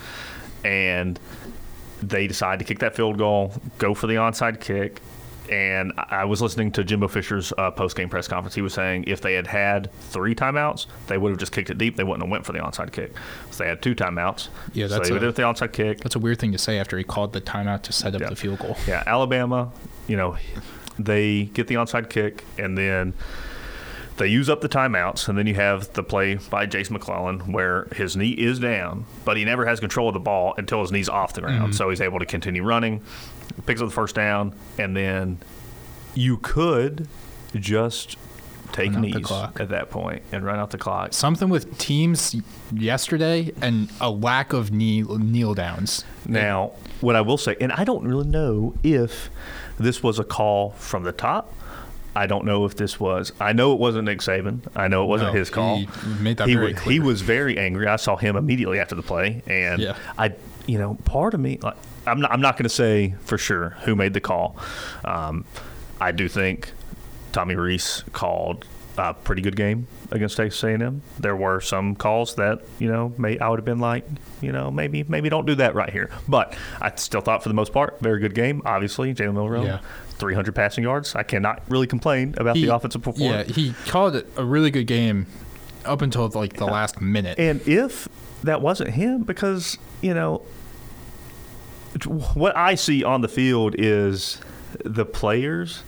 S3: And they decide to kick that field goal, go for the onside kick. And I I was listening to Jimbo Fisher's uh, post-game press conference. He was saying if they had had three timeouts, they would have just kicked it deep. They wouldn't have went for the onside kick. So they had two timeouts.
S2: Yeah,
S3: so
S2: that's
S3: they
S2: a-
S3: did the onside kick.
S2: That's a weird thing to say after he called the timeout to set up
S3: Yeah.
S2: the field goal.
S3: Yeah, Alabama, you know, they get the onside kick, and then they use up the timeouts, and then you have the play by Jason McClellan where his knee is down, but he never has control of the ball until his knee's off the ground.
S2: Mm-hmm.
S3: So he's able to continue running, picks up the first down, and then you could just take
S2: Run out the
S3: knees
S2: clock.
S3: at that point and run out the clock.
S2: Something with teams yesterday and a lack of knee kneel downs.
S3: Now, what I will say, and I don't really know if this was a call from the top. I don't know if this was. I know it wasn't Nick Saban. I know it wasn't
S2: No,
S3: his call.
S2: he made that
S3: he,
S2: very
S3: was,
S2: clear.
S3: he was very angry. I saw him immediately after the play, and
S2: Yeah.
S3: I, you know, part of me, like, I'm not. I'm not going to say for sure who made the call. Um, I do think Tommy Rees called a pretty good game against Texas A and M. There were some calls that, you know, may I would have been like, you know, maybe maybe don't do that right here. But I still thought for the most part, very good game. Obviously, Jalen Milroe,
S2: Yeah.
S3: three hundred passing yards. I cannot really complain about
S2: He-
S3: the offensive performance.
S2: Yeah, he called it a really good game up until like the last minute.
S3: And if that wasn't him, because, you know, what I see on the field is the players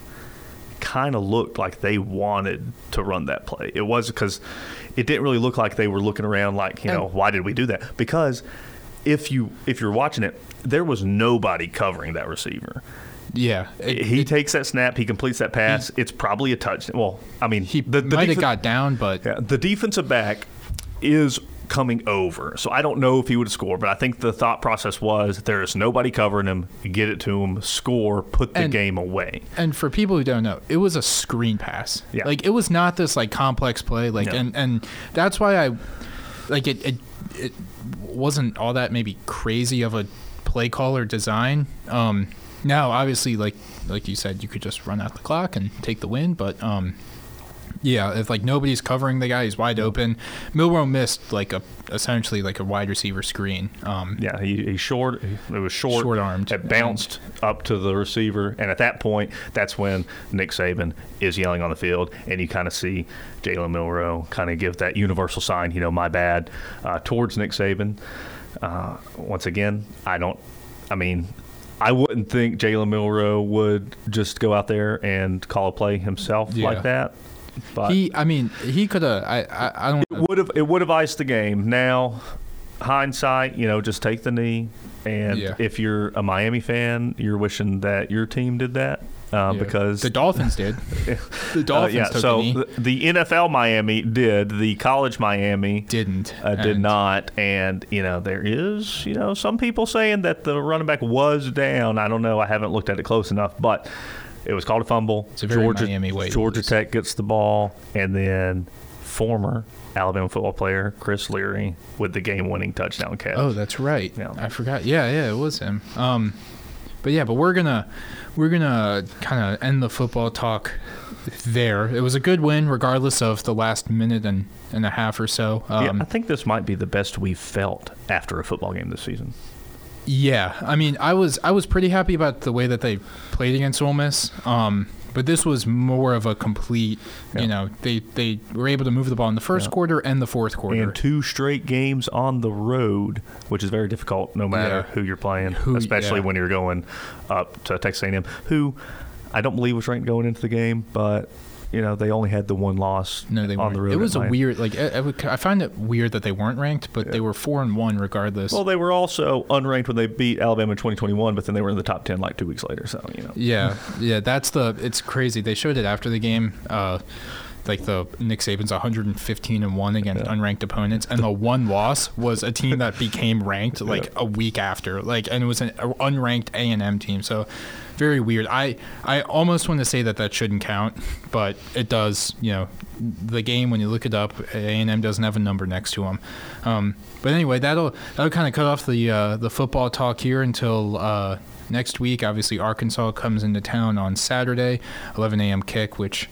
S3: kind of looked like they wanted to run that play. It was because it didn't really look like they were looking around like, you know,
S2: And-
S3: why did we do that? Because if you if you're watching it, there was nobody covering that receiver.
S2: Yeah, it-
S3: He
S2: it-
S3: takes that snap, he completes that pass. it's probably a touchdown. Well, I mean,
S2: he
S3: the, the
S2: might have
S3: defen-
S2: got down, but
S3: yeah, the defensive back is coming over. So I don't know if he would have scored, but I think the thought process was there is nobody covering him, get it to him, score, put the
S2: And-
S3: game away.
S2: and for people who don't know, it was a screen pass.
S3: Yeah.
S2: Like it was not this like complex play. Like
S3: No.
S2: and and that's why I like it. It it wasn't all that maybe crazy of a play call or design. Um, now obviously like like you said, you could just run out the clock and take the win, but um. Yeah, if like nobody's covering the guy, he's wide open. Milroe missed like a essentially like a wide receiver screen. Um,
S3: Yeah, he, he short. It was short.
S2: Short-armed.
S3: It bounced up to the receiver, and at that point, that's when Nick Saban is yelling on the field, and you kind of see Jalen Milroe kind of give that universal sign, you know, my bad, uh, towards Nick Saban. Uh, once again, I don't. I mean, I wouldn't think Jalen Milroe would just go out there and call a play himself
S2: Yeah.
S3: like that. But
S2: he, I mean, he could have. I, I, I don't.
S3: it would have it would have iced the game. Now, hindsight, you know, just take the knee. And
S2: Yeah.
S3: if you're a Miami fan, you're wishing that your team did that uh,
S2: Yeah.
S3: because
S2: the Dolphins did. The
S3: uh,
S2: Dolphins
S3: yeah.
S2: took
S3: So
S2: the knee.
S3: the, the N F L Miami did. The college Miami
S2: Didn't.
S3: uh, did
S2: And-
S3: not. And you know, there is you know some people saying that the running back was down. I don't know. I haven't looked at it close enough, but. It was called a fumble.
S2: It's a very
S3: Georgia,
S2: Miami way to
S3: Georgia
S2: lose.
S3: Tech gets the ball, and then former Alabama football player Chris Leary with the game-winning touchdown catch.
S2: Oh, that's right.
S3: Yeah.
S2: I forgot. Yeah, yeah, it was him. Um, but yeah, but we're gonna we're gonna kind of end the football talk there. It was a good win, regardless of the last minute and, and a half or so. Um,
S3: yeah, I think this might be the best we've felt after a football game this season.
S2: Yeah, I mean, I was I was pretty happy about the way that they played against Ole Miss. Um, but this was more of a complete.
S3: Yeah.
S2: You know, they they were able to move the ball in the first
S3: Yeah.
S2: quarter and the fourth quarter.
S3: And two straight games on the road, which is very difficult no matter
S2: Yeah.
S3: who you're playing,
S2: Who-
S3: especially
S2: yeah.
S3: when you're going up to Texas A and M, who I don't believe was ranked going into the game, but you know they only had the one loss
S2: No, they
S3: on
S2: weren't.
S3: the road.
S2: It was
S3: at
S2: a
S3: Miami.
S2: weird, like I, I, would, I find it weird that they weren't ranked, but they were four and one regardless.
S3: Well, they were also unranked when they beat Alabama in twenty twenty-one, but then they were in the top ten like two weeks later. So you know,
S2: yeah, yeah, that's the. It's crazy. They showed it after the game. Uh, like the Nick Saban's one hundred fifteen and one against
S3: Yeah.
S2: unranked opponents, and the one loss was a team that became ranked like
S3: Yeah.
S2: a week after, like, and it was an unranked A and M team. So very weird. I I almost want to say that that shouldn't count, but it does. You know, the game when you look it up, A and M doesn't have a number next to them. Um, but anyway, that'll that'll kind of cut off the uh, the football talk here until. Uh, Next week, obviously, Arkansas comes into town on Saturday, eleven a.m. kick, which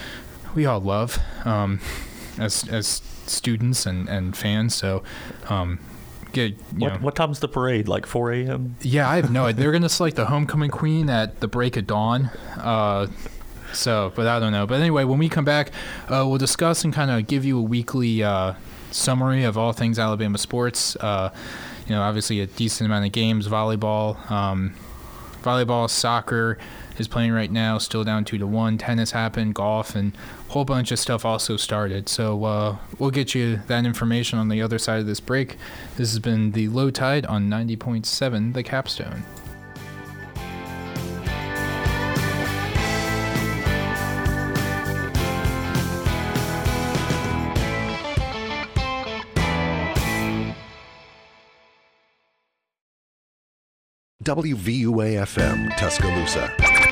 S2: we all love um, as as students and, and fans. So, um, get you
S3: what,
S2: know,
S3: what time's the parade? Like four a.m.
S2: yeah, I have no idea. They're gonna select the homecoming queen at the break of dawn. Uh, so, but I don't know. But anyway, when we come back, uh, we'll discuss and kind of give you a weekly uh, summary of all things Alabama sports. Uh, you know, obviously a decent amount of games, volleyball. Um, Volleyball, soccer is playing right now, still down two to one. Tennis happened, golf, and a whole bunch of stuff also started. So uh, we'll get you that information on the other side of this break. This has been the Low Tide on ninety point seven The Capstone.
S1: W V U A F M, Tuscaloosa.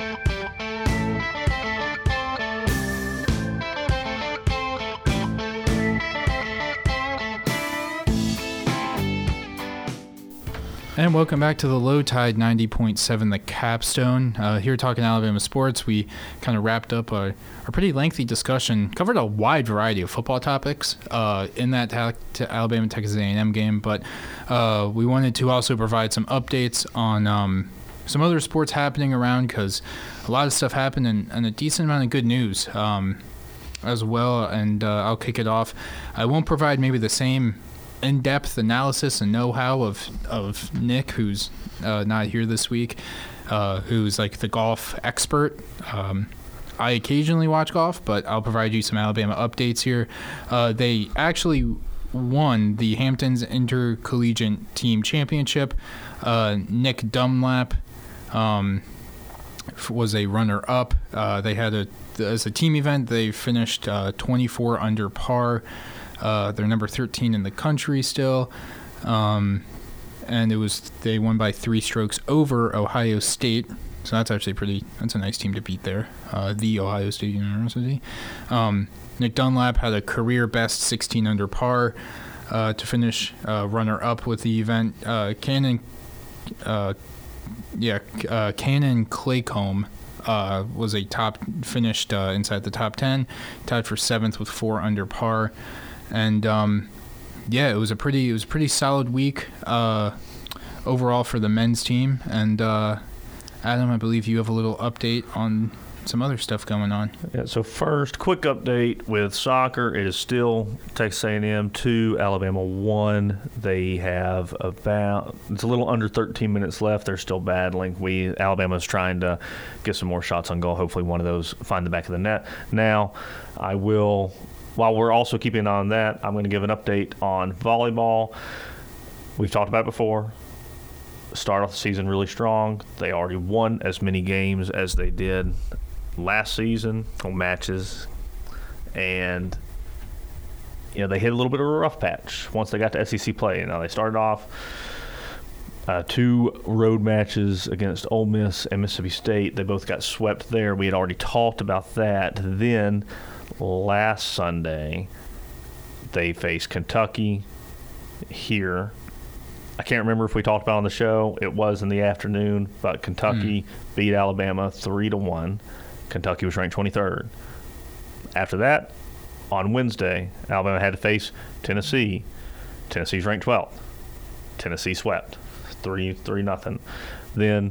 S2: And welcome back to the Low Tide ninety point seven, The Capstone. Uh, here talking Alabama sports, we kind of wrapped up a, a pretty lengthy discussion, covered a wide variety of football topics uh, in that ta- to Alabama Texas A and M game, but uh, we wanted to also provide some updates on um, some other sports happening around, because a lot of stuff happened and, and a decent amount of good news um, as well, and uh, I'll kick it off. I won't provide maybe the same in-depth analysis and know-how of of Nick, who's uh, not here this week, uh, who's like the golf expert. Um, I occasionally watch golf, but I'll provide you some Alabama updates here. Uh, they actually won the Hamptons Intercollegiate Team Championship. Uh, Nick Dunlap um, was a runner-up. Uh, they had a as a team event. They finished uh, twenty-four under par. Uh, they're number thirteen in the country still, um, and it was they won by three strokes over Ohio State. So that's actually pretty. That's a nice team to beat there. Uh, the Ohio State University. Um, Nick Dunlap had a career best sixteen under par uh, to finish uh, runner up with the event. Uh, Cannon, uh, yeah, uh, Cannon Claycomb. Uh, was a top finished uh, inside the top ten, tied for seventh with four under par. And um, yeah, it was a pretty it was a pretty solid week uh, overall for the men's team. And uh, Adam, I believe you have a little update on some other stuff going on.
S3: Yeah. So first, quick update with soccer. It is still Texas A and M two, Alabama one. They have about it's a little under thirteen minutes left. They're still battling. We Alabama's trying to get some more shots on goal. Hopefully, one of those find the back of the net. Now, I will. While we're also keeping an eye on that, I'm going to give an update on volleyball. We've talked about it before. Start off the season really strong. They already won as many games as they did last season on matches. And, you know, they hit a little bit of a rough patch once they got to S E C play. You know, they started off uh, two road matches against Ole Miss and Mississippi State. They both got swept there. We had already talked about that. Then last Sunday, they faced Kentucky here. I can't remember if we talked about it on the show. It was in the afternoon, but Kentucky mm. beat Alabama three to one. Kentucky was ranked twenty-third. After that, on Wednesday, Alabama had to face Tennessee. Tennessee's ranked twelfth. Tennessee swept three three nothing. Then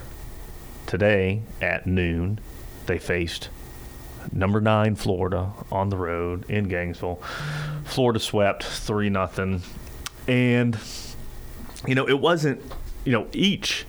S3: today at noon, they faced number nine Florida on the road in Gainesville. Florida swept three nothing, and you know it wasn't. You know each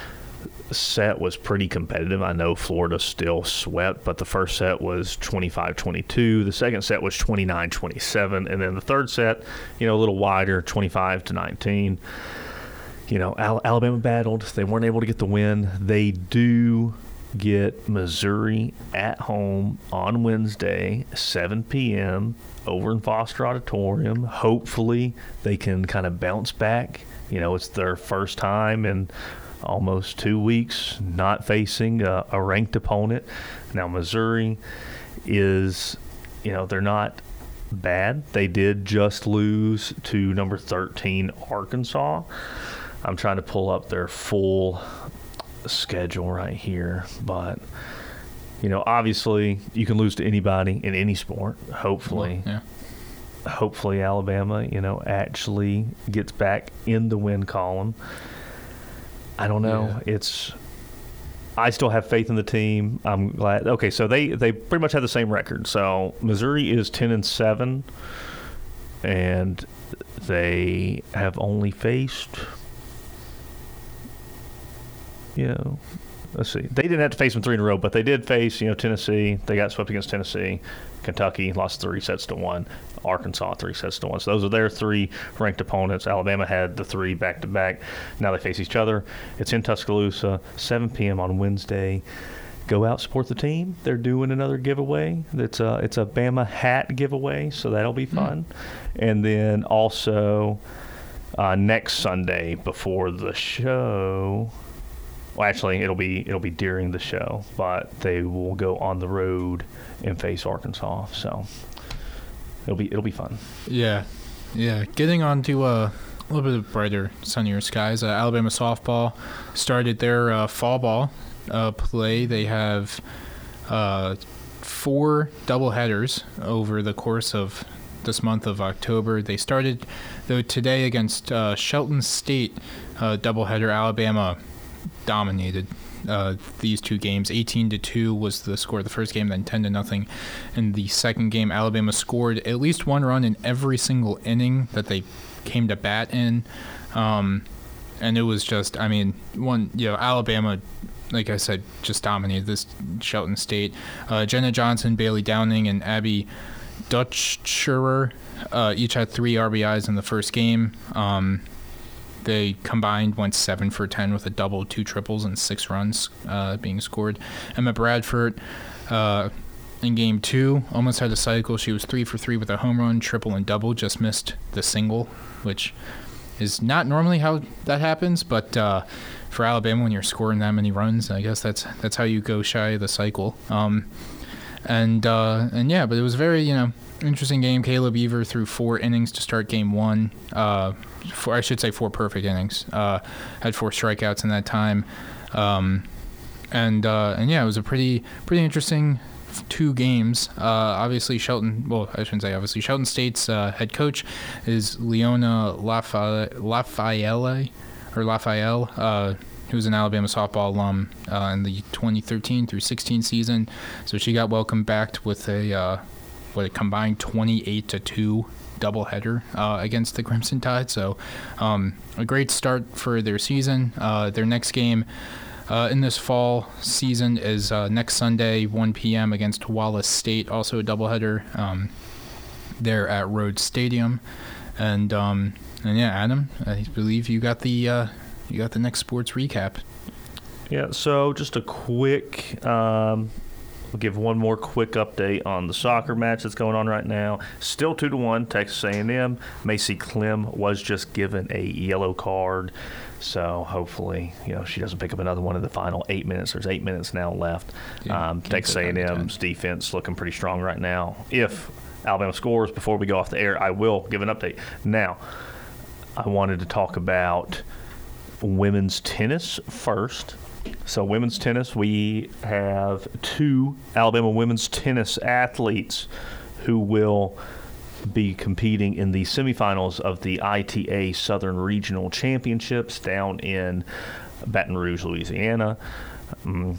S3: set was pretty competitive. I know Florida still swept, but the first set was twenty-five twenty-two. The second set was twenty-nine twenty-seven, and then the third set, you know, a little wider, twenty-five to nineteen. You know, Al- Alabama battled. They weren't able to get the win. They do get Missouri at home on Wednesday, seven p.m. over in Foster Auditorium. Hopefully they can kind of bounce back. You know, it's their first time in almost two weeks not facing a, a ranked opponent. Now, Missouri is, you know, they're not bad. They did just lose to number thirteen Arkansas. I'm trying to pull up their full schedule right here, but you know obviously you can lose to anybody in any sport. Hopefully
S2: yeah.
S3: hopefully Alabama you know actually gets back in the win column. I don't know. Yeah. It's I still have faith in the team. I'm glad. Okay, so they they pretty much have the same record. So Missouri is ten and seven, and they have only faced You know, let's see. They didn't have to face them three in a row, but they did face, you know, Tennessee. They got swept against Tennessee. Kentucky lost three sets to one. Arkansas three sets to one. So those are their three ranked opponents. Alabama had the three back to back. Now they face each other. It's in Tuscaloosa, seven p.m. on Wednesday. Go out, support the team. They're doing another giveaway. It's a it's a Bama hat giveaway, so that'll be fun. Mm. And then also uh, next Sunday before the show. well, actually, it'll be it'll be during the show, but they will go on the road and face Arkansas. So it'll be it'll be fun.
S2: Yeah, yeah. Getting on to uh, a little bit of brighter, sunnier skies. Uh, Alabama softball started their uh, fall ball uh, play. They have uh, four doubleheaders over the course of this month of October. They started though today against uh, Shelton State. Uh, doubleheader. Alabama dominated uh, these two games. eighteen to two was the score of the first game, then ten to nothing in the second game. Alabama scored at least one run in every single inning that they came to bat in, um, and it was just, I mean, one, you know, Alabama, like I said, just dominated this Shelton State. Uh, Jenna Johnson, Bailey Downing, and Abby Dutscherer uh, each had three R B Is in the first game. Um, They combined went seven for ten with a double, two triples, and six runs uh, being scored. Emma Bradford uh, in game two almost had a cycle. She was three for three with a home run, triple, and double. Just missed the single, which is not normally how that happens. But uh, for Alabama, when you're scoring that many runs, I guess that's that's how you go shy of the cycle. Um, and uh, and yeah, but it was very you know interesting game. Kayla Beaver threw four innings to start game one. Uh, Four, I should say four perfect innings. Uh, had four strikeouts in that time, um, and uh, and yeah, it was a pretty pretty interesting two games. Uh, obviously, Shelton. Well, I shouldn't say obviously. Shelton State's uh, head coach is Leona Lafa- Lafayelle or Lafayelle, uh, who's an Alabama softball alum uh, in the twenty thirteen through sixteen season. So she got welcomed back with a uh, what a combined twenty-eight to two. Doubleheader uh, against the Crimson Tide, so um, a great start for their season. Uh, their next game uh, in this fall season is uh, next Sunday, one p.m. against Wallace State, also a doubleheader. Um, they're at Rhodes Stadium, and um, and yeah, Adam, I believe you got the uh, you got the next sports recap.
S3: Yeah, so just a quick. Um We'll give one more quick update on the soccer match that's going on right now. Still two to one, Texas A and M. Macy Clem was just given a yellow card, so hopefully, you know, she doesn't pick up another one in the final eight minutes. There's eight minutes now left.
S2: Yeah,
S3: um, Texas A and M's defense looking pretty strong right now. If Alabama scores before we go off the air, I will give an update. Now, I wanted to talk about women's tennis first. So women's tennis, we have two Alabama women's tennis athletes who will be competing in the semifinals of the I T A Southern Regional Championships down in Baton Rouge, Louisiana. Um,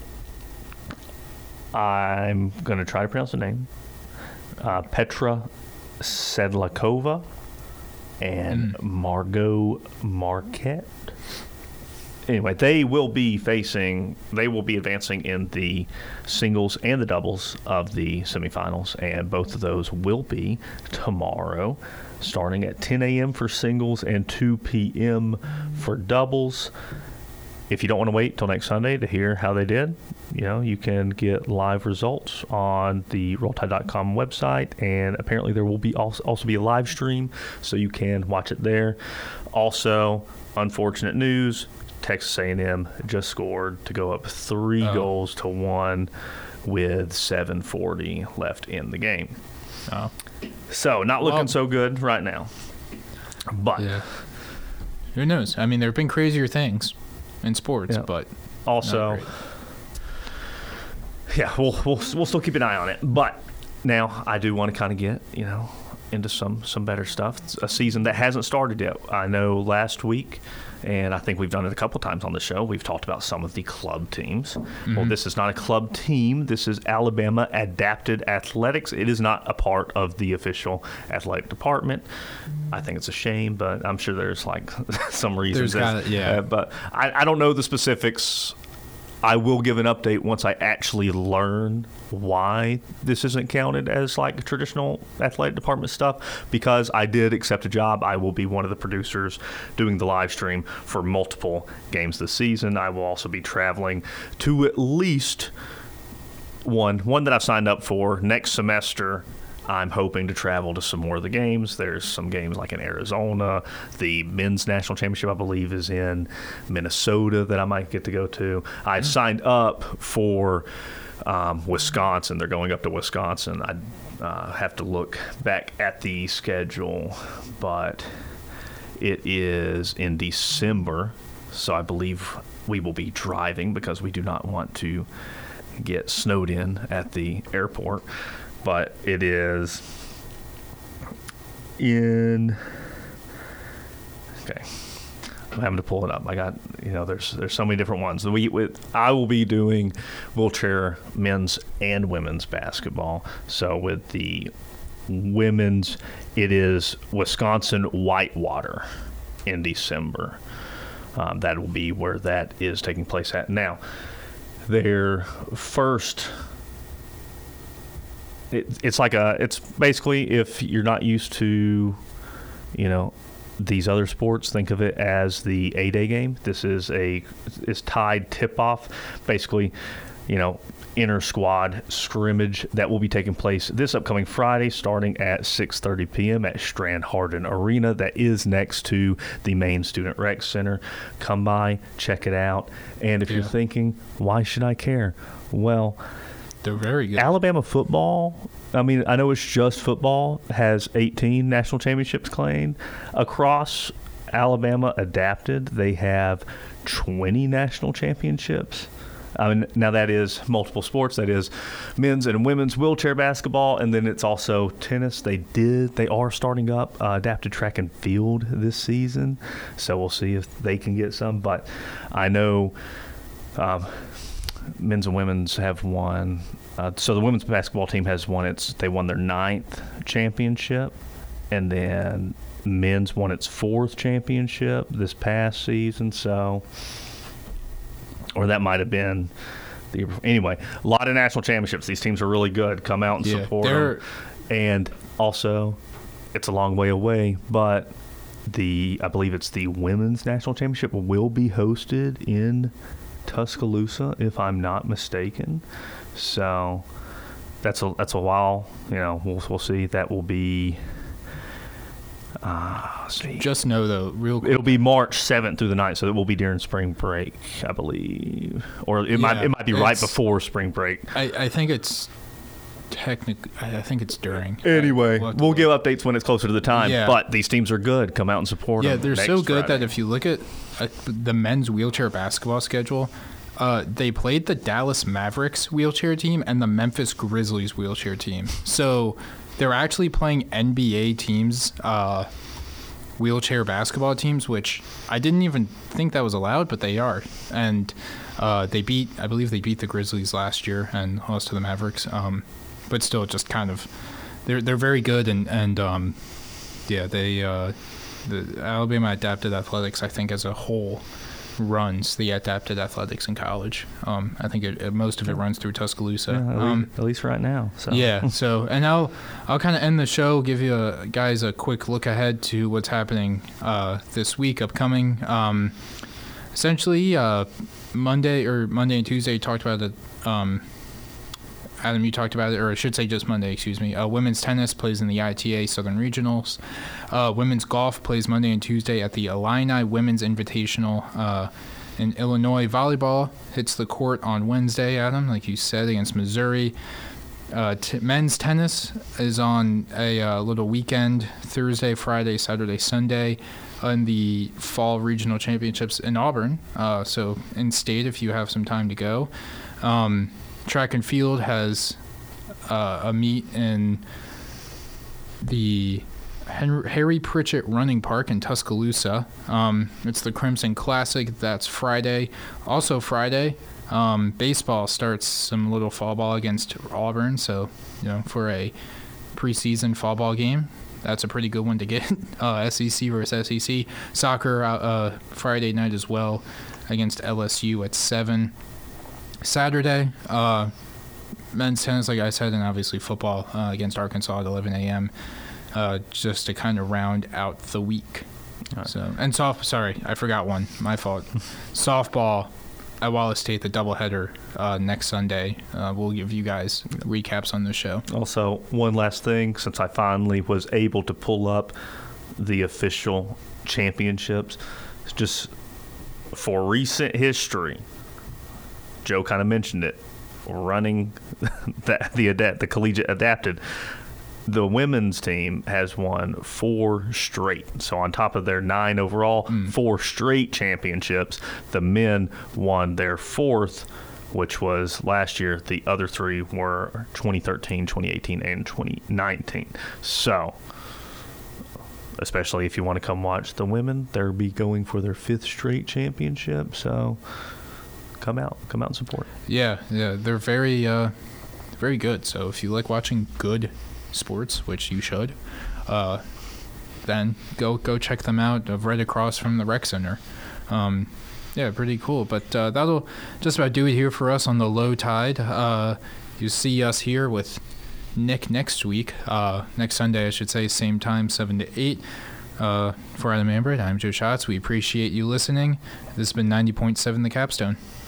S3: I'm going to try to pronounce the name. Uh, Petra Sedlakova and mm. Margot Marquette. Anyway, they will be facing, they will be advancing in the singles and the doubles of the semifinals, and both of those will be tomorrow, starting at ten a.m. for singles and two p.m. for doubles. If you don't want to wait till next Sunday to hear how they did, you know, you can get live results on the roll tide dot com website, and apparently there will be also, also be a live stream, so you can watch it there. Also, unfortunate news, Texas A and M just scored to go up three oh. goals to one with seven forty left in the game.
S2: Oh.
S3: So, not looking
S2: well,
S3: so good right now. But
S2: yeah. Who knows? I mean, there have been crazier things in sports,
S3: yeah.
S2: but
S3: also, yeah, we'll, we'll we'll still keep an eye on it. But now I do want to kind of get, you know, into some, some better stuff. It's a season that hasn't started yet. I know last week, and I think we've done it a couple times on the show, we've talked about some of the club teams. Mm-hmm. Well, this is not a club team. This is Alabama Adapted Athletics. It is not a part of the official athletic department. I think it's a shame, but I'm sure there's like some reasons.
S2: There's got, yeah.
S3: Uh, but I, I don't know the specifics. I will give an update once I actually learn why this isn't counted as like traditional athletic department stuff, because I did accept a job. I will be one of the producers doing the live stream for multiple games this season. I will also be traveling to at least one, one that I've signed up for next semester. I'm hoping to travel to some more of the games. There's some games like in Arizona. The men's national championship, I believe, is in Minnesota that I might get to go to. I've signed up for um, Wisconsin. They're going up to Wisconsin. I uh, have to look back at the schedule, but it is in December, so I believe we will be driving because we do not want to get snowed in at the airport. But it is in, okay, I'm having to pull it up. I got, you know, there's there's so many different ones. We, with, I will be doing wheelchair men's and women's basketball. So with the women's, it is Wisconsin Whitewater in December. Um, that will be where that is taking place at. Now, their first, it, it's like a, it's basically, if you're not used to, you know, these other sports, think of it as the A-Day game. This is a, is tied tip-off, basically, you know, inter-squad scrimmage that will be taking place this upcoming Friday starting at six thirty p.m. at Strand Hardin Arena. That is next to the main Student Rec Center. Come by, check it out. And if yeah. you're thinking, why should I care? Well,
S2: they're very good.
S3: Alabama football, I mean, I know it's just football, has eighteen national championships claimed. Across Alabama Adapted, they have twenty national championships. I mean, now that is multiple sports. That is men's and women's wheelchair basketball, and then it's also tennis. They did, they are starting up uh, adapted track and field this season, so we'll see if they can get some. But I know um, men's and women's have won. Uh, so the women's basketball team has won its. They won their ninth championship, and then men's won its fourth championship this past season. So. Or that might have been the anyway. A lot of national championships. These teams are really good. Come out and
S2: yeah,
S3: support them. And also, it's a long way away, but the I believe it's the women's national championship will be hosted in Tuscaloosa, if I'm not mistaken. So that's a that's a while. You know, we'll we'll see. That will be. Uh, see.
S2: Just know though, real quick.
S3: It'll be March seventh through the ninth, so it will be during spring break, I believe, or it
S2: yeah,
S3: might it might be right before spring break.
S2: I, I think it's technically. I think it's during.
S3: Anyway,
S2: we'll,
S3: we'll give updates when it's closer to the time.
S2: Yeah.
S3: But these teams are good. Come out and support
S2: yeah,
S3: them.
S2: they're
S3: next
S2: so good
S3: Friday.
S2: that if you look at uh, the men's wheelchair basketball schedule, uh, they played the Dallas Mavericks wheelchair team and the Memphis Grizzlies wheelchair team. So. They're actually playing N B A teams, uh, wheelchair basketball teams, which I didn't even think that was allowed, but they are. And uh, they beat, I believe they beat the Grizzlies last year and lost to the Mavericks. Um, but still, just kind of, they're they're very good. And, and um, yeah, they uh, the Alabama Adapted Athletics, I think, as a whole, runs the adapted athletics in college. Um, I think it, it, most of it runs through Tuscaloosa.
S3: Yeah, at,
S2: um,
S3: least, at least right now. So.
S2: Yeah. So, and I'll I'll kind of end the show, give you a, guys a quick look ahead to what's happening uh, this week, upcoming. Um, essentially, uh, Monday or Monday and Tuesday, you talked about it. Um, Adam, you talked about it, or I should say just Monday, excuse me. Uh, women's tennis plays in the I T A Southern Regionals. Uh, women's golf plays Monday and Tuesday at the Illini Women's Invitational uh, in Illinois. Volleyball hits the court on Wednesday, Adam, like you said, against Missouri. Uh, t- men's tennis is on a uh, little weekend, Thursday, Friday, Saturday, Sunday, in the Fall Regional Championships in Auburn. Uh, so in state, if you have some time to go. Um, Track and field has uh, a meet in the Henry, Harry Pritchett Running Park in Tuscaloosa. Um, it's the Crimson Classic. That's Friday. Also Friday, um, baseball starts some little fall ball against Auburn. So, you know, for a preseason fall ball game, that's a pretty good one to get. uh, S E C versus S E C. Soccer uh, uh, Friday night as well against L S U at seven. Saturday, uh, men's tennis, like I said, and obviously football uh, against Arkansas at eleven a.m. Uh, just to kind of round out the week. Right. So and soft. Sorry, I forgot one. My fault. Softball at Wallace State, the doubleheader uh, next Sunday. Uh, we'll give you guys recaps on the show.
S3: Also, one last thing, since I finally was able to pull up the official championships, just for recent history, Joe kind of mentioned it, running the the, adapt, the collegiate adapted. The women's team has won four straight. So on top of their nine overall, mm. four straight championships. The men won their fourth, which was last year. The other three were twenty thirteen, twenty eighteen, and twenty nineteen. So, especially if you want to come watch the women, they'll be going for their fifth straight championship. So, come out. Come out and support.
S2: Yeah, yeah. They're very, uh, very good. So if you like watching good sports, which you should, uh, then go go check them out. Uh, right across from the rec center. Um, yeah, pretty cool. But uh, that'll just about do it here for us on the Low Tide. Uh, you see us here with Nick next week, uh, next Sunday, I should say, same time, seven to eight. Uh, for Adam Ambritt, I'm Joe Schatz. We appreciate you listening. This has been ninety point seven The Capstone.